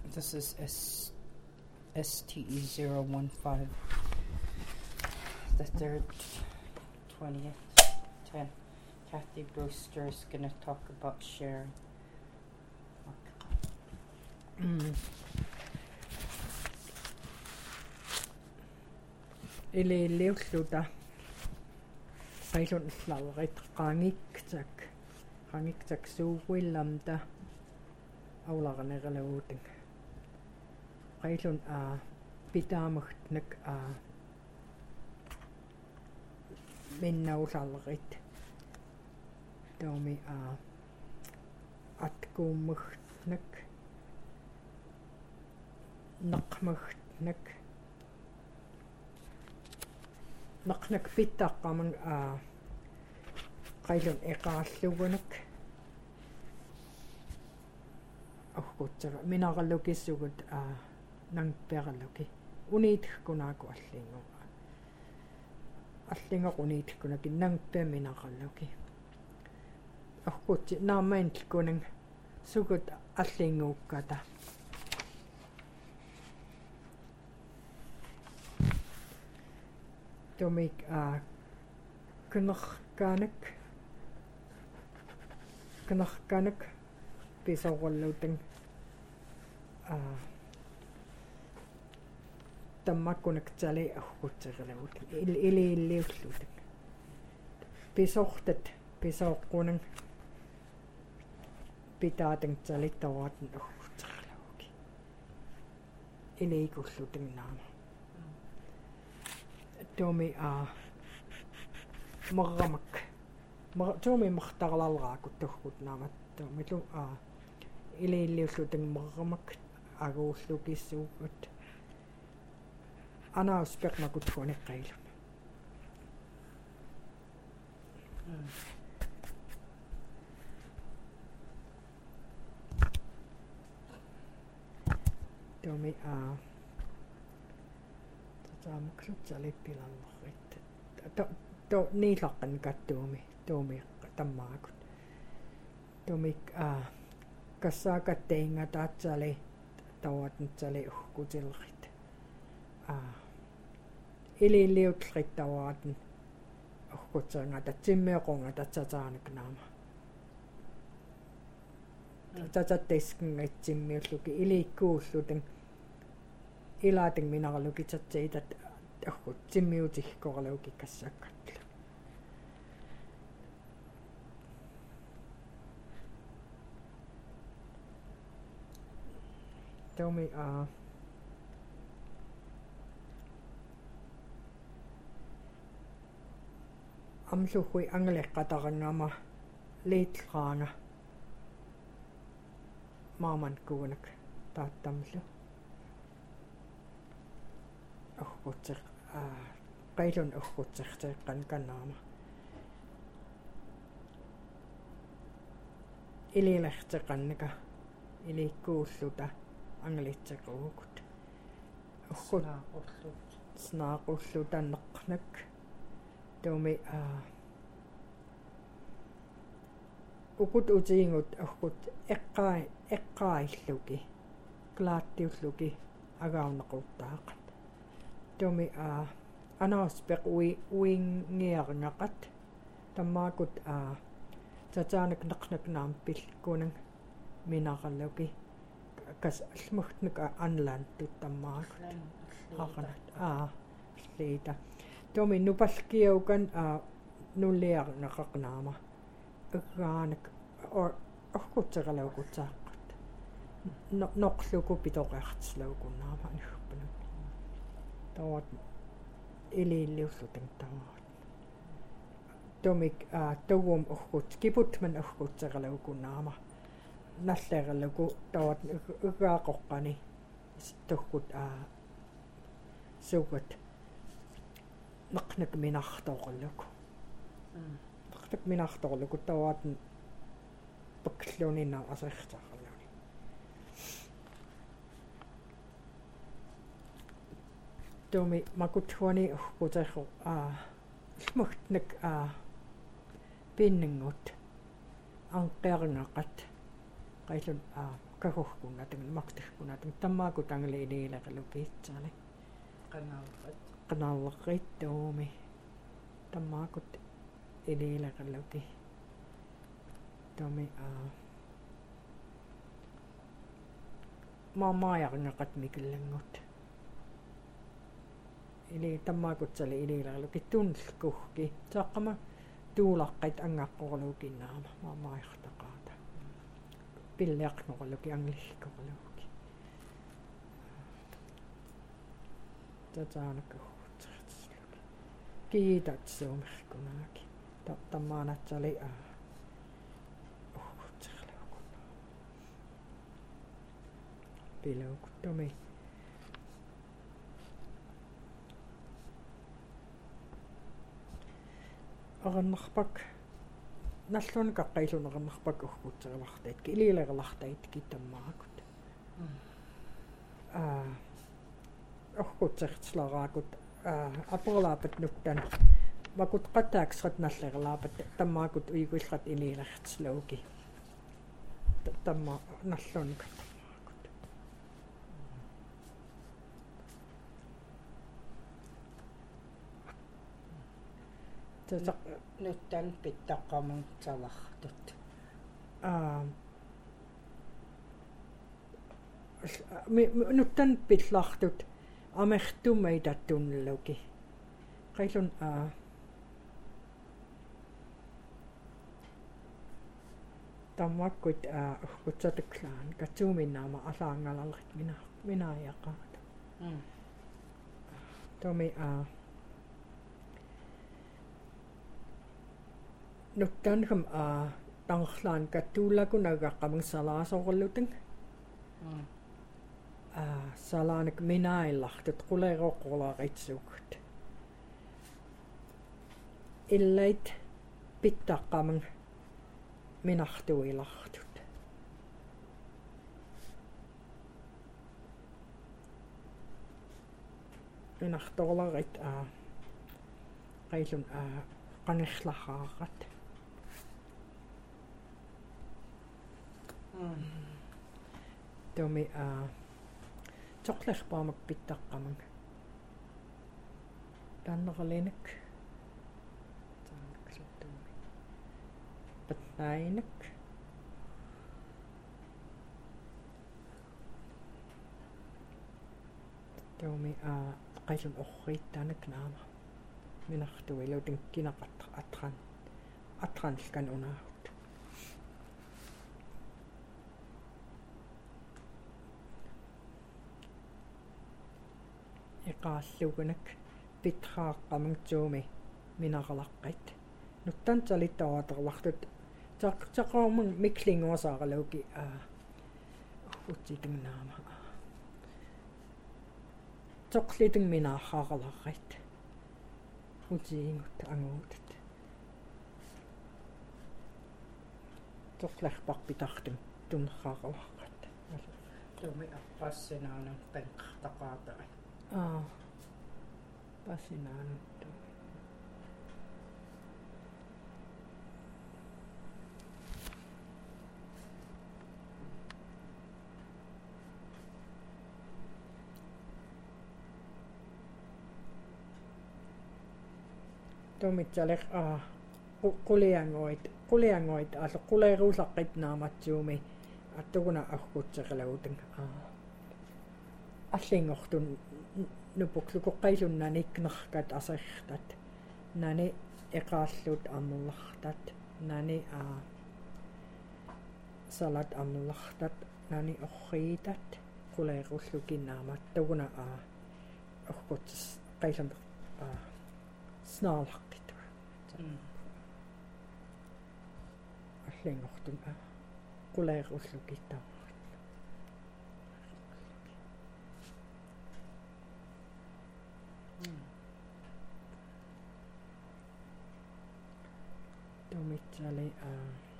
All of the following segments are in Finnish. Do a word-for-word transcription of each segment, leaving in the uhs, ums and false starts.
This is S S T E zero one five. The third twentieth ten. Kathy Brewster is gonna talk about sharing. Mm. Ili liulluta qailun llaalerit qaangiktak qaangiktak suuguillamta aulaqanerlaguutang qailun a pitaamagtnak a minnaullallerit taumi a atkuumagtnak naqmagtnak naqnak pittaqqamang a qailun eqaallugunak ahkutsara minaqallukissugut a nangperalluki uniitkkunaaku allingu allinga uniitkkunaki nangpe minaqalluki ahkutsi naamaintlkunang sugut allinguukkata Tomik a kunarkaanak kunarkaanak pisawallutang a tammakkunak tali ahkutserlagut ili illiullutang pisortat pisoqqunang pitaatang talittawaatn ahkutserlaguki iliikullutang naama Tomi a marramak mar tomi martarlalraakut tuhkut naamat tomi lu a ililliullutang marramak aguullukissuugut anauspermakut huoneqqailum tomi a Saamuklut to to niilaqan kattuumi tuumi tammaakut tuumi a kassaakatteinga taatsali tawatntsali uhkutilrit a ililliutlrit tawaatn uhkutseranga tatsimmeequnga tatsataanak naama tatsatteiskingaitsimmiulluki ilikkuullutang ilating minaqalukitsatseetat ahkut simmiutihkorluki kassakkatlu tomi a amsuhui angaleqqatarangama liitlraanga maamankuunak taattamlu ahkutser a qailun ahkutserteeqqan kannaama ililerteqannaka ilikkuulluta anglitsequukut ahkut snaaqulluta neqqnak tuumi a ukut utiingut ahkut eqqai eqqailluki klaattiulluki agaunnequttaaqat Tomi a anauspeq ui uingiarngaqat tammaakut a tataanak naqnak naampil kunang minaqalluki kas almugtnak anlantut tammaakut haqanat a liita Tomi nupalkiaukan a nulliarngaqaqnaama ugaanak or ahkutseralaukutsaaqat noqluku pitoqartslaukunnaama nuppana tawat ililliullutang tawat tomik a tawum uhkut kiputman uhkutseralaukunnaama nalleralaku tawat ugaaqoqqani tuhkut a sugat naqnak minartorluku naqnak minartorluku tawat paklunina asertarluni Tomi makuthuani uhkuterru a smugtnak a pinningut anqerngaqat qailun a karuhkunatun maktihkunatun tammaakutangli iliilerlukiitsaali qanaalqat qanaalleqittuumi tammaakut iliilerluki tomi a maamaayarngaqat mikillangut ili tammaakutsali iliilerluki tunlkuhki saaqqama tuulaqqait angaqqorluukinnaama maamaajartaqaata pilleaqnorluki anglillkorluki tataanakkuutsertsluki kiitatsuumerkunaaki tammaanatsali a uhkutserlukunna piluukuttomi arannarpak nallun kaqqailunerannarpak uhkutserlartaitki iliilerlartaitki tammaakut а uhkutsertslaraakut аперлаапат нуктан макут qataaqsrat наллерlaapат таммаакут уигулрат илиилерtslauki тамма наллунка таммаакут тасақ nuttан pittaqqamung salartut а nuttан pillartut amertumai tattunnluki qailun a tammakkut a uhkutsatuklaan katsuuminnaama alaangalalrit mina minajaqaat mm tomi a nuttanhum a tangerlaan kattuullakunaggaqamung salaasorluteng mm а салааник минаиллартут quleriorqularitsugut illait pittaqqamang minartuilartut minartorlarit a qailun a qangerlarraarat mm tomi a soqlerpaamak pittaqqamang tanneralinik taanaksaltuumi patnainik tomi a qailun orriittaanak naama minartuilutin kinaqat atran atranlkan unaahut iqaallugunak pitraaqamang tuumi minaralaqqit nuttan talittawaaterlartut taqtaqormung miklinguasaarluki a utsitingnaama toqliting minaarraalarrit utiingut anguutat toqlarparpitartum tunnerraalarrat tumi appassinaanan penqartaqaata aa pasinaanuttu tomitsalek a quliangoit quliangoit also quleruusaqqitnaamatsuumi attuguna arkutserlauteng a allingortun nupuklukoqqaisunnaniknerkat asertat nani eqaallut amullartat nani a salat amullartat nani orriitat quleerullukinnaamaat tuguna a orkuts qaisan a snaalaqqitu mm allingortun a quleerullukittama tomitsali a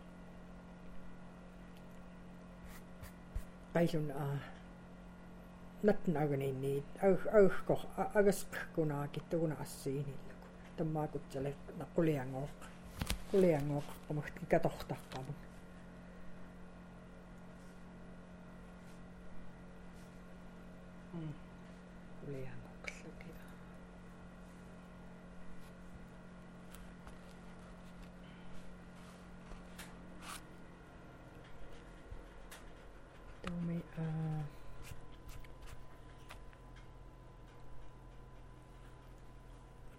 qaisun a natnaagani au auqor agasqkunaakituguna assiinilluku tammaakutsale naquliangooq quliangooq qamut katortaqqamu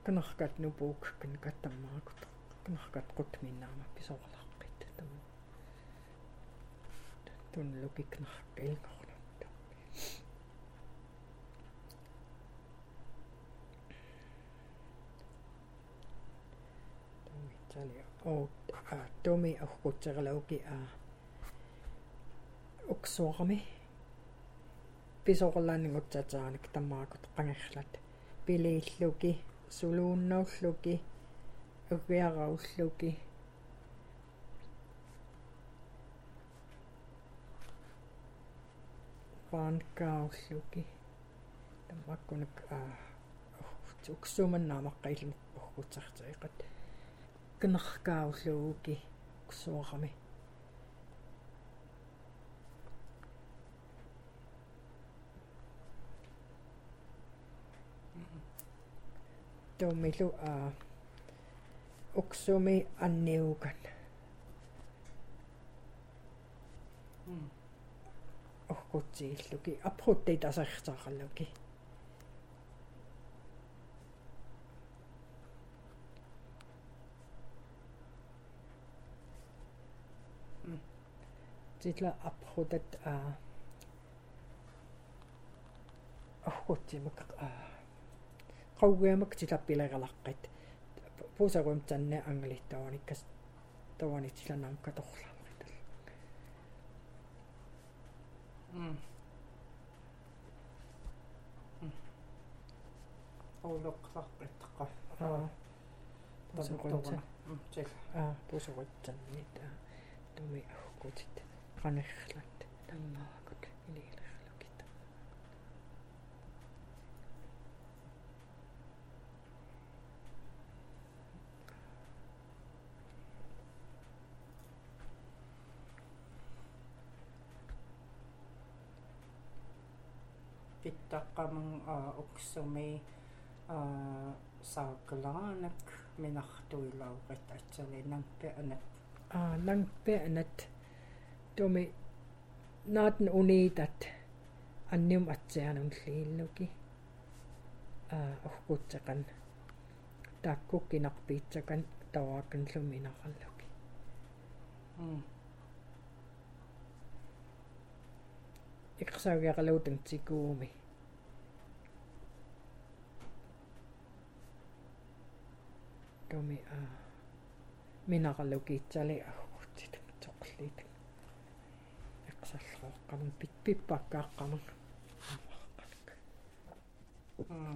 канаркат нупуук кан каттаммаакут канаркат qutminnaama pisoqalaqqit tam tunlukiknarka ilngornutta tali o tomi orqutserlauki a uksuarmi pisoqerlaaninguttataanik tammaakut qangerlat piliilluki suluunnaulluki ugiaraulluki paankaulluki tammakkunak a uksumannaamaqqaillu orqutserteriqat qinarkaulluuki uksuarmi tomilu a uksumi anniukan mm orqutsiilluki aprutti tasertaaralluki mm titla aprutat a orqutsimak a qaugiamak tilappileralaqqit puusarum tanne anglittavanikkas tavanitsilanaam katorlaamrital mm mm olloqqarpitqa aa puusarum mm sil aa puusaruttannit aa tumi ahqutit qanerlat tammaakut iliilerlukit pittaqqamang uksumi saaklaanak minartuilauqit atsalinampi anat aa langpeanat tumi naatn uniitat annium atsianunliilluki aa orqutseqan taakkukkinarpiitsakan tawaakanluminaqalluki mm iqsaagiaqaluutang tikuumi tumi a minaqallukiitsali agutsit toqliit iqsallooqqamang pippippakkaaqqamang mm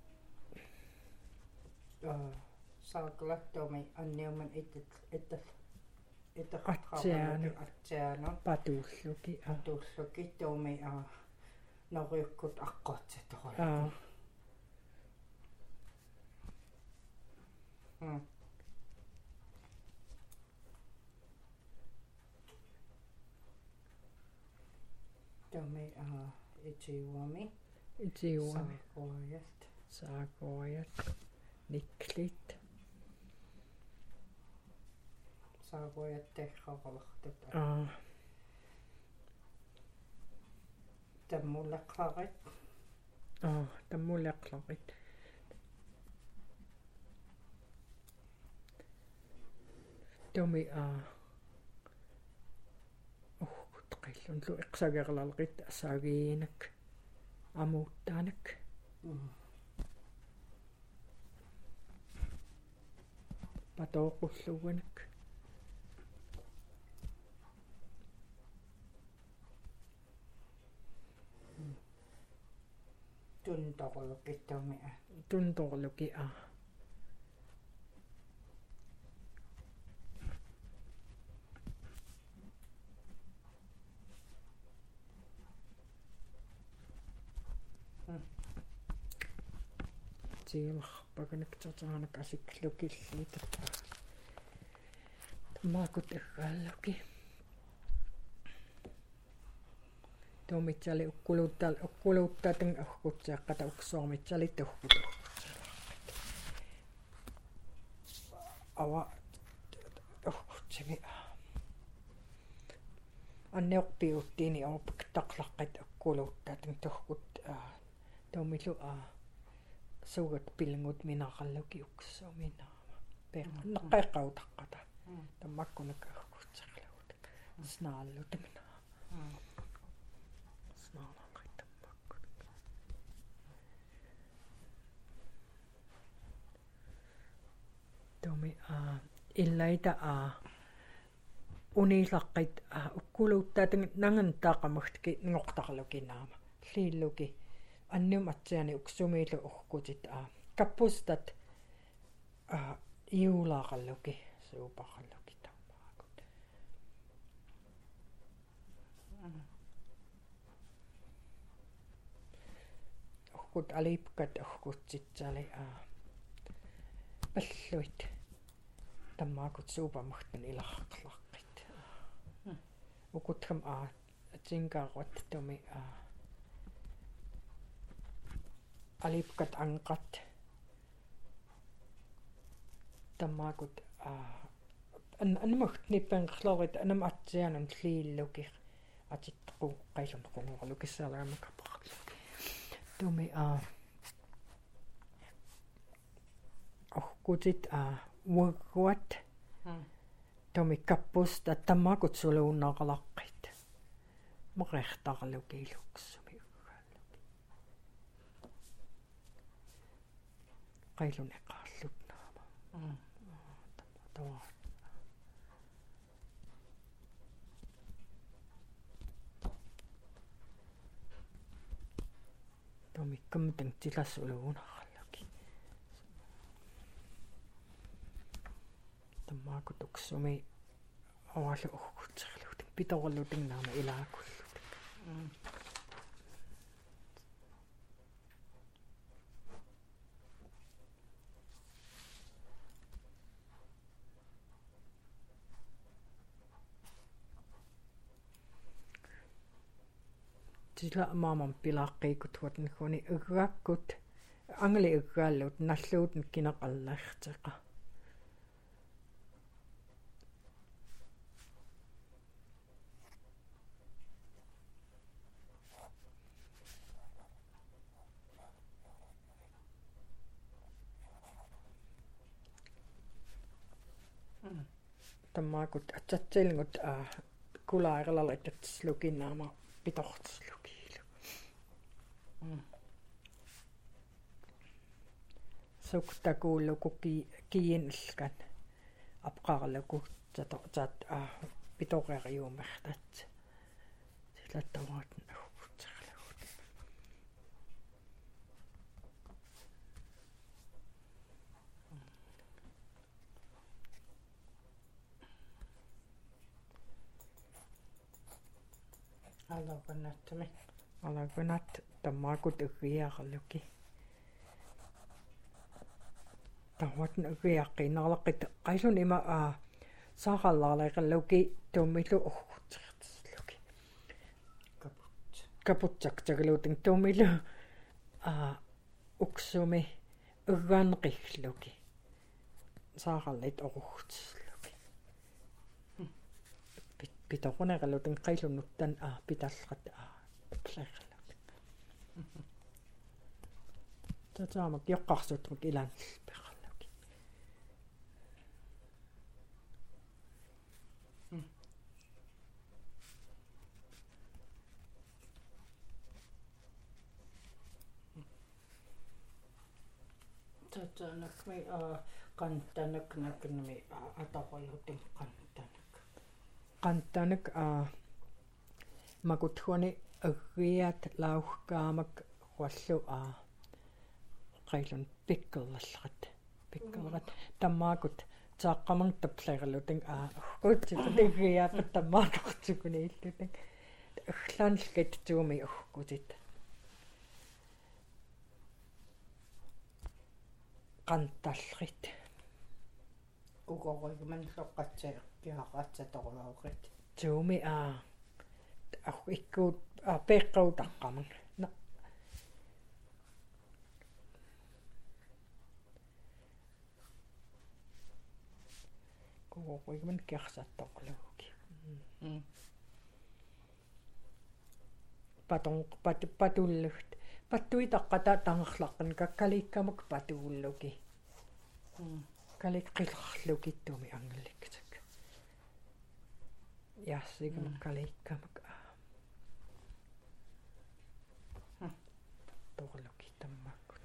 ah saaklattumi anniuman ittat ittat Atsiaanu. atsiaanu patuulluki a tuulluki tuumi a noriukkut aqqatsitoru aa mm tuumi a itiuami itiuami saakoajat saakoajat niklit saakoajat tehqaqalartut aa tammuleqqarit aa tammuleqqlarit tumi a uhkut qillunlu iqsagerlalqit asaagiinak amuuttaanak mm patooqullugunak tuntorluqittuumi a tuntorluki a tiilarpaganak tataanak asiklukilliita maakut erralluki tuumitsali ukkuluuttal ukkuluuttaatang orqutseeqqata uksuarmitsali tuhkut ava orqutsimi anneorpiuttiini orpak taqlaqqit ukkuluuttaatang tuhkut tuumillu a suugat pilngut minaqalluki uksuuminaama pe neqqeqqautaqqata tammakkunakkuutserluut snaallutamina snaalaqitammakkut tomi a illaita a unilaqqit ukkuluuttaatang nangan taaqamagtki ngortarlukinaama liilluki annum atsiani uksumiilu urkutit a kappustat a iulaaqalluki suupaqalluki tammaakut urkut alipkat urkutsitsali a palluit tammaakut suupamagtan ilarqlaqqit ukutram a tinkaarut tumi a alipkat anqat tammaakut a an anmagt nippenqlorit anam atsianun liilluki atitqu qailun qunguarlukissaalaamakapaqlu tumi a orkutit a wurruat tomi kappusta tammaakut suluunnaaqalaqqit moqertarlukiiluksumi ugaalluki qailun eqaallutnaama tamma tomi kamtang tilasuluunaqalluki tammaakut uksumi awallu urkutserluut pitorlutingnaama ilaakullut tila maamam pilaaqiikut huatniguni ugaakkut angli ugaallut nalluut kinaqallarteqa tammaakut atsatsilngut a kulaeralallaitatslukinnaama pitortslukiilu suktakuulluku kiinilkan apqaarluku tatortat a pitoreriumertat silattavaat uutserluut Alakunattami. Alakunat tammaakut ugiaqalluki. Tawatn ugiaqqiinarlaqit qailun ima a saaqallaaleqalluki tuummilu urgutsertisluki. Kaput. Kaputsaqtagaluutin tuummilu a uksumi ugaanqilluki. Saaqallit urgutsertisluki. Pitoqunaqalutin qailunuttan a pitallrat a plerlak tataamak joqqarsutmuk ilan perlak tataanak mi a kantanak naknami ataqalutin kantanak qantanak a makuthuani aggiat lauhkaamak wallu a qailun pikkellalrat pikkelrat tammaakut taaqqamang taplerluting a uuttipatiggiaappat tammaaqartukuni illuting aglaanlkit tuumi ukkutit qantallrit uqorigman soqqatsa piaqatsatoruauqit tuumi a ikkuut a peqqautaqqamang na uqorigman kiarsattoqluuki patong pat patullugt паттуи таққата тангерлаққан каккаликкамак патууллуки каликкилерлукиттуми ангелликкатак яссигмак каликкамак а торлуки таммаккут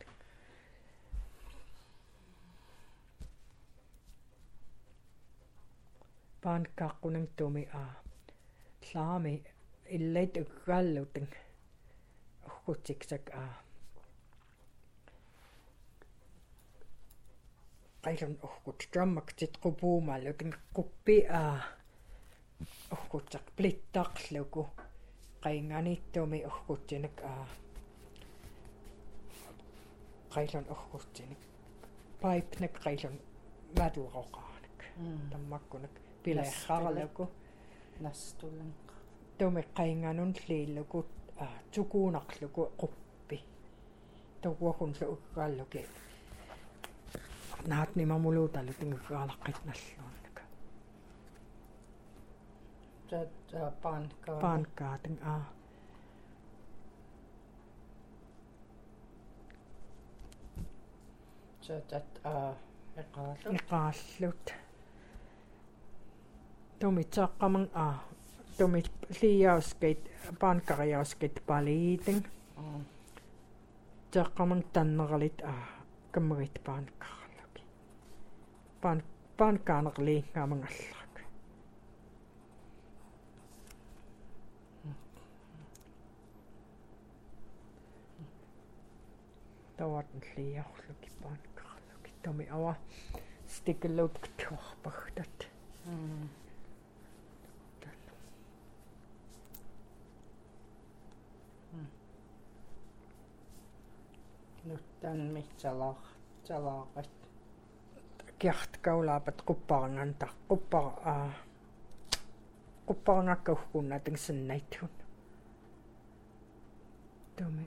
паанкааққунан туми а лаами иллайт укгааллутин ухгутсиксак а qaisun uhkut trammaktit qupuumallutin quppi a uhkutsaq plittaqluku qainganittuumi uhkutsinik a qaisun uhkutsinik paipnek qaisun maturoqaanik tammakkunak pileerrarluku nastulan tuumi qainganun liillukut a tukuunarluku quppi tukuakunlu uggaalluki naat ni mamuluutalu tingaalaqqit nalluunnak tat paanka paankaatin a tat a eqaalu iqaallut tumi taaqqamang a tumi liiauskait paankariauskait paliitin taaqqamang tannerlit a kamrit paanka pan pankaanerli ngaamangallark tawatn liarluki paankaarluki tomi awa stikkellut torpagtat nuttan mitsalar salaaqat kiart kaulaapat qupparanganta quppar a qupparangakkuhkunnating sinnaitun tomi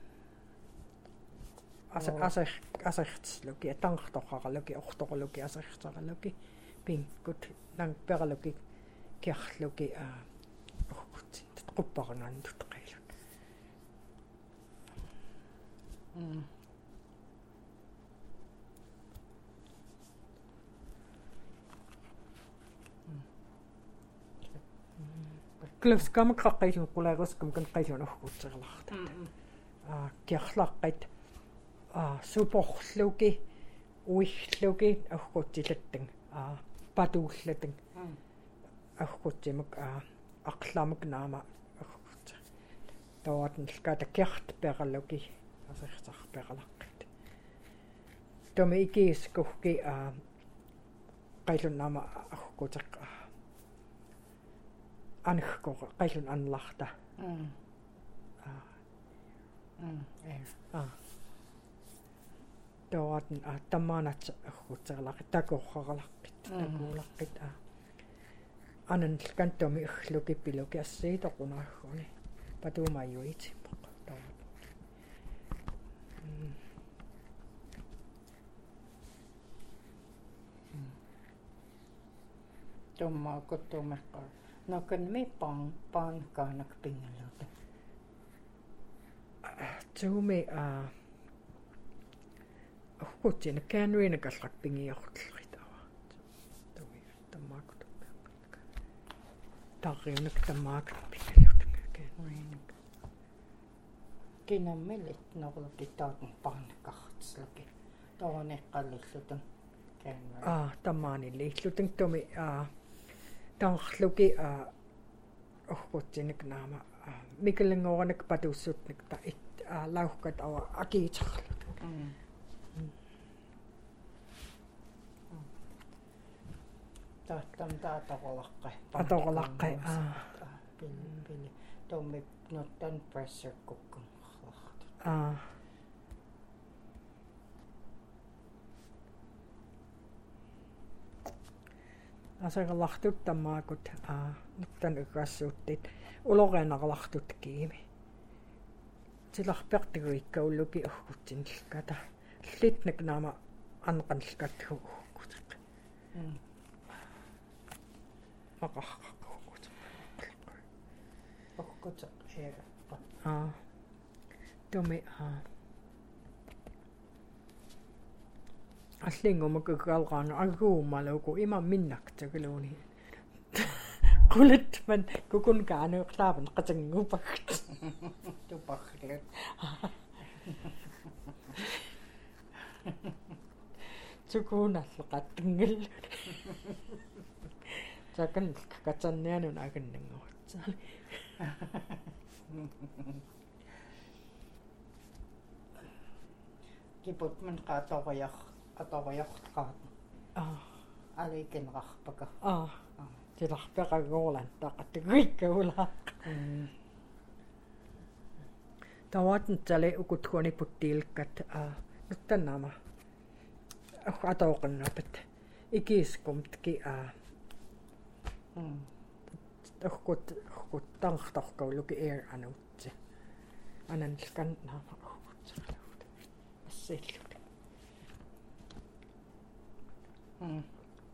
asa asa asertsluki tangertorqarluki ortorluki asertsarluki pinkkut nang perluki kiarluki a uhkutsit qupparangantut qailut mm klus kam qaqqaisun qulaaguskum kan qaisun uhkutserlarta a kiarlaqqit a suporluki uilluki uhkutsilattang a patuullating uhkutsimak a aqlamak naama uhkutsa tawatn skata kiart perluki asertarperlaqqit tomi ikiiskuhki a qaisun naama uhkutseq anhko qaisun anlarta mm ah mm eh ah tawatn a tamanat uhkutserlaqi takorrarlaqqit takuulaqqit a anan kantomi ulluki piluki assiitoqunaaguni patuumayuitippoq tawat tomma kottumeqqar nokan mi pang paankaanak pingaluta tuumi a uhkutsin kaanriina kallaq pingiortllrit awa tuumi tammaakut tarriunak tammaakut pingalut kaanriina kinammilit norluki taatn paankartslaki tooneqqallullutan kaanriina a tammaani liillutun tuumi a tangerluki a uhkutsinik naama mikellingoranak patuussutnik ta it a lauhkat awa akiiterlut taattam taatoqolaqqi atorlaqqi a pili pili tommi nuttan pressure cooker a asaqalartut tammaakut a nuttan uqassuuttit uloreenarlartut kiimi silarpertiguikkaulluki uhkutsinillkata llitnek naama anqanllkathu uhkutiq maqarqaqqut uhkuteq eerpa a Tomi a allingumukukaalqaanga aguumaluku ima minnaqtagaluni qulit man kukun kaanuqlaapan qatangupagt tupaqlut tukunalleqattungil takan katsannianun agannanguutsaali kiput man qaatoqayaq atoqayaqtaqaat ah alikenrarpaka ah tilarpeqaguurlan taqattuguikkaula tawaatn tale ukuthuani puttiilkat a nuttannaama atoqannapat ikiskumtki a orkut orkut tartarkauluki air anuutsi ananlkan naama orkutserlaut assillut mm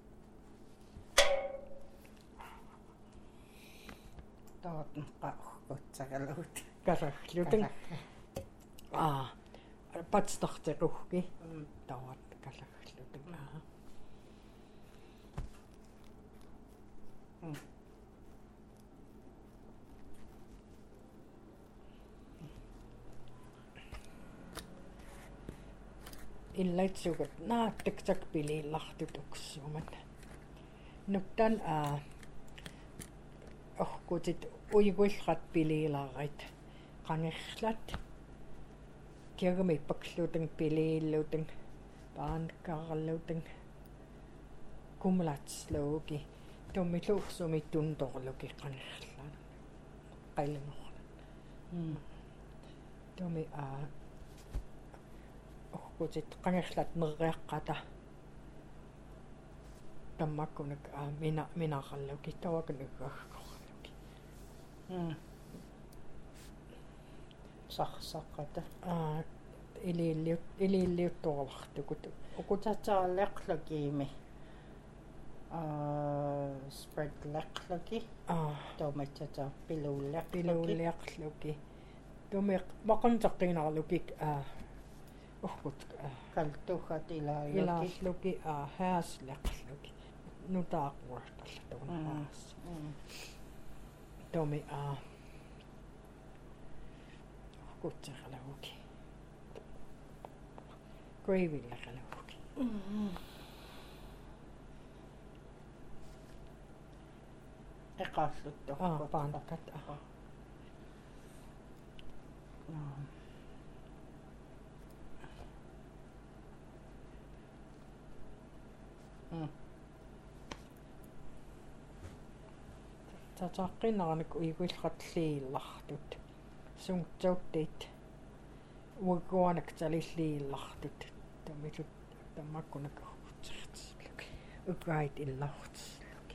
taatn qaorkutserlaut kasarluten a patstarteruhki tawaat kasarluten a illaitsugut naattaksak piliillartut uksuumat nuktan a orkutit uigullrat piliilaarit qangerlat kiagami pakluteng piliilluteng paankarluteng kumlatsluuki tummilluursumi tuntorluki qangerlan qailingorlan mm tumi a orkutit qangerlat nerreaqqata tammakkunak a mina minaqalluki tawakan uggagkorluki mm sarsaqata a ililliut ililliuttorlartukut ukutatsaalleqlakiimi a spread leqlaki a tomatata piluulleqlaki piluulliarluki tumi maqantaqqinarluki a orkut kaltuhat ilaalluki ilaalluki a haasleqluki nutaaquartalla tuunaas tumi a orkutserluki gravyllerluki eqaalluttu a paankat a mm tataqqinarnik uiguillratliillartut sungtsauttit uaguanak talilliillartut tamilut tammakkunak orkutsertsluk ugaait illartsluk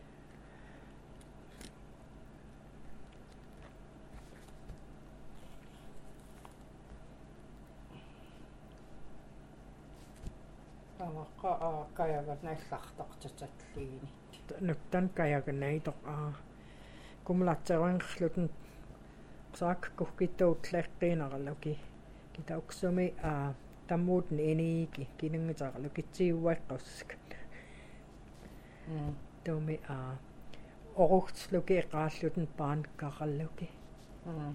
tawaqa kayagat naillartaqtatatliini nuttan kayaganaitor a kumlatserangerluten saak kuhkituutleqqiinarluki kitauksumi a tammuutni iniiki kinangitarluki tsiuaqqussak mm tumi a orugtsluki eqaalluten paankaralluki mm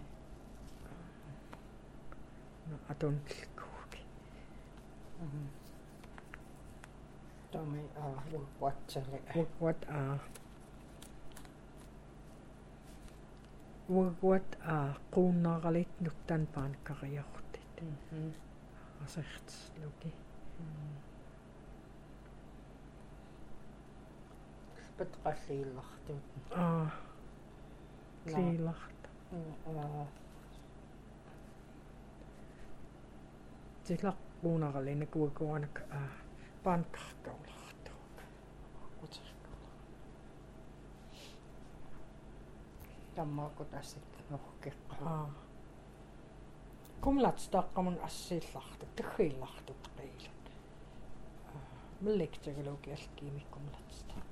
atunlkuuki mm tumi a uatsale uaguat a uaguat a quunnaralit nuttan paankariortit mhm asertsluki petqalliillartut a liilart tilaqquunaralinak uaguanak a paankarkaulartu uterkaular tammaakutassik nohkeqqa a kumlats taqqamun assiillartut taggiillartut qiilut melliktaguluki alkiimi kumlatsta